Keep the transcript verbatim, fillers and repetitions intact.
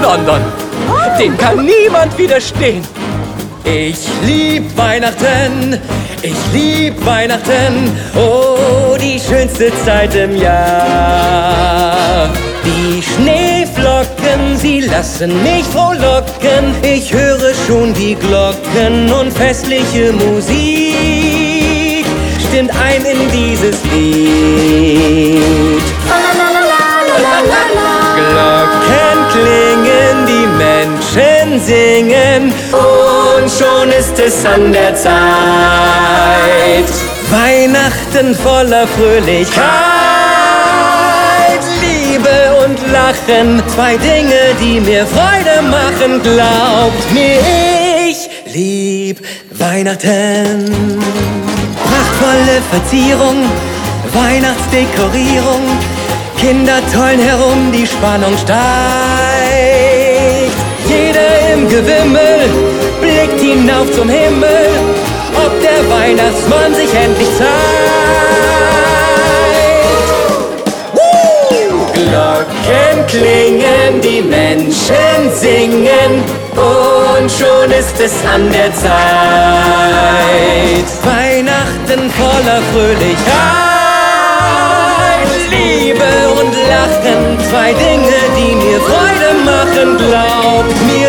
London. Dem kann niemand widerstehen. Ich lieb Weihnachten, ich lieb Weihnachten, oh, die schönste Zeit im Jahr. Die Schneeflocken, sie lassen mich frohlocken, ich höre schon die Glocken und festliche Musik stimmt ein in dieses Lied. Glocken klingen, die Menschen singen und schon ist es an der Zeit. Weihnachten voller Fröhlichkeit, Liebe und Lachen, zwei Dinge, die mir Freude machen. Glaubt mir, ich lieb Weihnachten. Prachtvolle Verzierung, Weihnachtsdekorierung, Kinder tollen herum, die Spannung steigt. Jeder im Gewimmel blickt hinauf zum Himmel, ob der Weihnachtsmann sich endlich zeigt. Woo! Glocken klingen, die Menschen singen und schon ist es an der Zeit. Weihnachten voller Fröhlichkeit, Liebe und Lachen, zwei Dinge, die mir Freude machen. Glaubt mir,